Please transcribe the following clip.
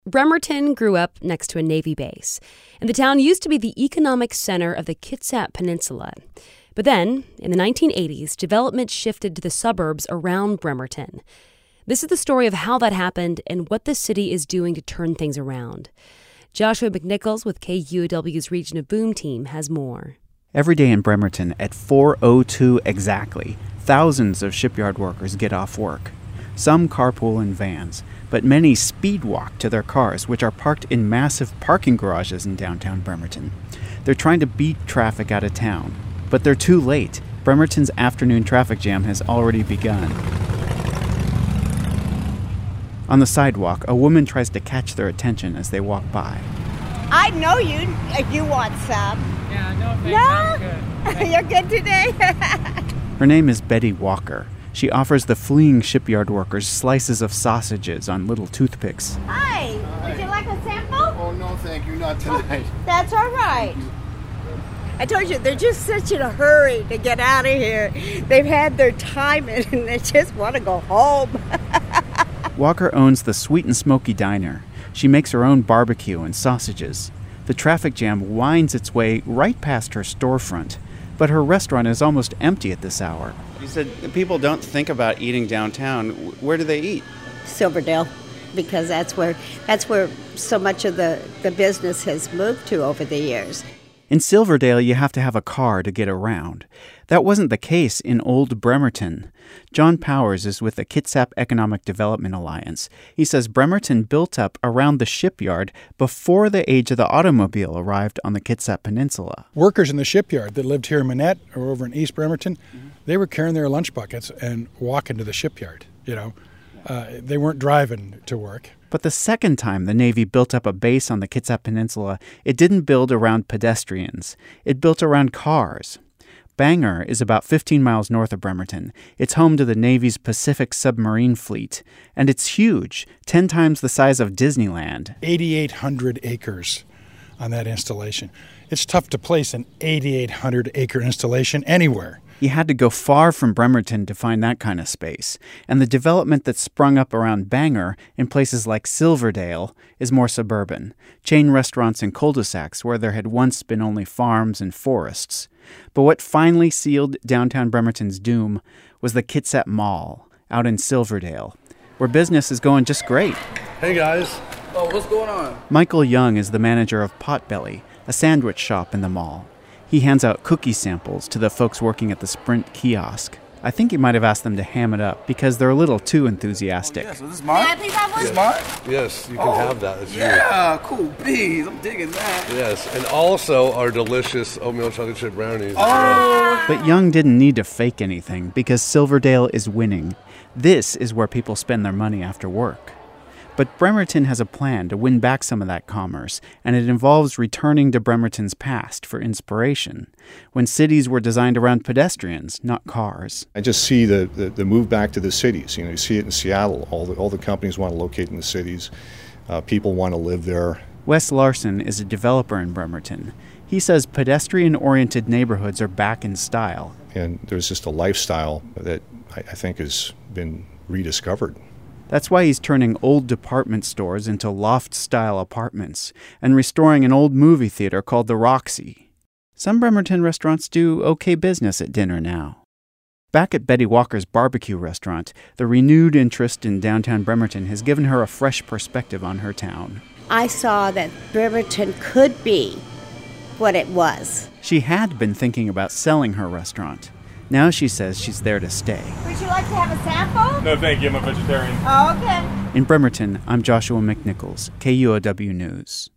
Bremerton grew up next to a Navy base, and the town used to be the economic center of the Kitsap Peninsula. But then, in the 1980s, development shifted to the suburbs around Bremerton. This is the story of how that happened and what the city is doing to turn things around. Joshua McNichols with KUOW's Region of Boom team has more. Every day in Bremerton at 4:02 exactly, thousands of shipyard workers get off work. Some carpool in vans, but many speed walk to their cars, which are parked in massive parking garages in downtown Bremerton. They're trying to beat traffic out of town, but they're too late. Bremerton's afternoon traffic jam has already begun. On the sidewalk, a woman tries to catch their attention as they walk by. I know you if you want some. Yeah, no, thanks. I'm good. You're good today? Her name is Betty Walker. She offers the fleeing shipyard workers slices of sausages on little toothpicks. Hi. Would you like a sample? Oh, no, thank you. Not tonight. That's all right. I told you, they're just such in a hurry to get out of here. They've had their time and they just want to go home. Walker owns the Sweet and Smoky Diner. She makes her own barbecue and sausages. The traffic jam winds its way right past her storefront, but her restaurant is almost empty at this hour. You said people don't think about eating downtown. Where do they eat? Silverdale, because that's where so much of the business has moved to over the years. In Silverdale, you have to have a car to get around. That wasn't the case in Old Bremerton. John Powers is with the Kitsap Economic Development Alliance. He says Bremerton built up around the shipyard before the age of the automobile arrived on the Kitsap Peninsula. Workers in the shipyard that lived here in Manette or over in East Bremerton, they were carrying their lunch buckets and walking to the shipyard. They weren't driving to work. But the second time the Navy built up a base on the Kitsap Peninsula, it didn't build around pedestrians. It built around cars. Bangor is about 15 miles north of Bremerton. It's home to the Navy's Pacific submarine fleet. And it's huge, 10 times the size of Disneyland. 8,800 acres on that installation. It's tough to place an 8,800-acre installation anywhere. You had to go far from Bremerton to find that kind of space. And the development that sprung up around Bangor in places like Silverdale is more suburban. Chain restaurants and cul-de-sacs where there had once been only farms and forests. But what finally sealed downtown Bremerton's doom was the Kitsap Mall out in Silverdale, where business is going just great. Hey, guys. Oh, what's going on? Michael Young is the manager of Potbelly, a sandwich shop in the mall. He hands out cookie samples to the folks working at the Sprint kiosk. I think he might have asked them to ham it up because they're a little too enthusiastic. Oh, yeah, so this is mine? May I please have one? This is mine? Yes, you can have that. It's Yeah, cool beans. I'm digging that. yours. Yes, and also our delicious oatmeal chocolate chip brownies. Oh! But Young didn't need to fake anything because Silverdale is winning. This is where people spend their money after work. But Bremerton has a plan to win back some of that commerce, and it involves returning to Bremerton's past for inspiration, when cities were designed around pedestrians, not cars. I just see the move back to the cities. You see it in Seattle. All the companies want to locate in the cities. People want to live there. Wes Larson is a developer in Bremerton. He says pedestrian-oriented neighborhoods are back in style. And there's just a lifestyle that I think has been rediscovered. That's why he's turning old department stores into loft-style apartments and restoring an old movie theater called the Roxy. Some Bremerton restaurants do okay business at dinner now. Back at Betty Walker's barbecue restaurant, the renewed interest in downtown Bremerton has given her a fresh perspective on her town. I saw that Bremerton could be what it was. She had been thinking about selling her restaurant. Now she says she's there to stay. Would you like to have a sample? No, thank you. I'm a vegetarian. Oh, okay. In Bremerton, I'm Joshua McNichols, KUOW News.